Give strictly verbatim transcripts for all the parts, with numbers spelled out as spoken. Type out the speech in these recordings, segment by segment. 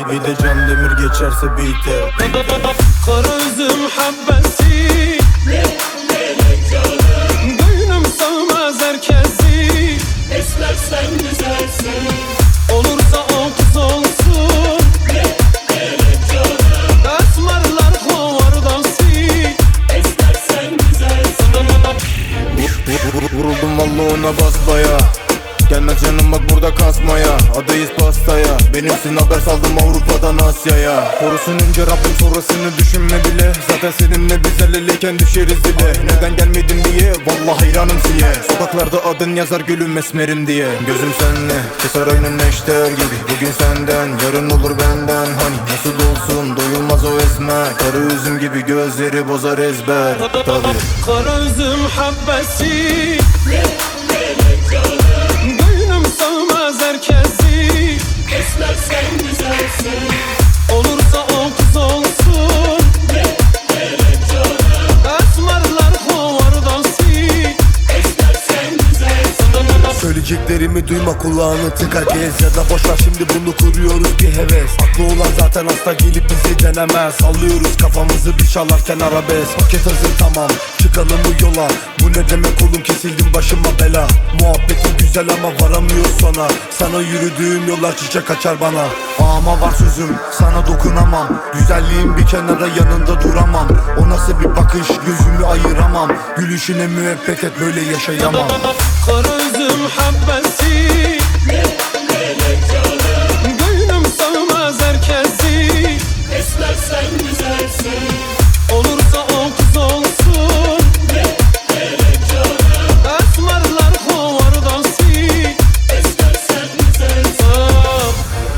Bir de Can Demir geçerse beat'e. Kara üzüm habbesi, Melek canım, gönlüm sığmaz herkesi. esmer sen güzelsin. Olursa o kız olsun, Melek canım, esmerler kovar dansı. esmer sen güzelsin. Vuruldum valla ona basbaya. Gelmez canım bak burada kasmaya. Adayız pastaya. Benimsin haber saldım Avrupa'dan Asya'ya. Korusun önce Rabbim sonrasını düşünme bile. Zaten seninle biz el eleyken düşeriz dile. Neden gelmedin diye vallahi hayranım siye. Sokaklarda adın yazar gülüm esmerim diye. Gözüm senle keser aynen neşter gibi. Bugün senden yarın olur benden. Hani nasıl olsun doyulmaz o esmer. Karı üzüm gibi gözleri bozar ezber. Tabii. Kara üzüm habbesi, Melek canım, gönlüm sığmaz herkesi. esmer sen güzelsin. Olursa o kız olsun, Melek canım, esmerler kovar dansı. esmer sen güzelsin. Söyleyeceklerimi duyma, kulağını tıka gez. Ya da boşver şimdi bunu kuruyoruz bir heves. Aklı olan zaten hasta gelip bizi denemez. Sallıyoruz kafamızı bir çalarken arabesk. Paket hazır tamam, çıkalım bu yola. Bu ne demek oğlum, kesildim başıma bela. Muhabbetin güzel ama varamıyor sona. Sana yürüdüğüm yollar çiçek açar bana. Ama var sözüm, sana dokunamam. Güzelliğin bir kenara, yanında duramam. O nasıl bir bakış, gözümü ayıramam. Gülüşüne müebbet et, böyle yaşayamam. Kara üzüm habbesi, Melek canım, gönlüm sığmaz herkesi. esmer sen güzelsin. Olursa o kız olsun, Melek canım, esmerler kovar dansı. esmer sen güzelsin. Ah,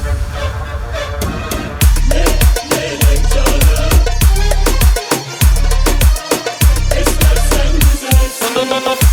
Melek canım, esmer sen güzelsin.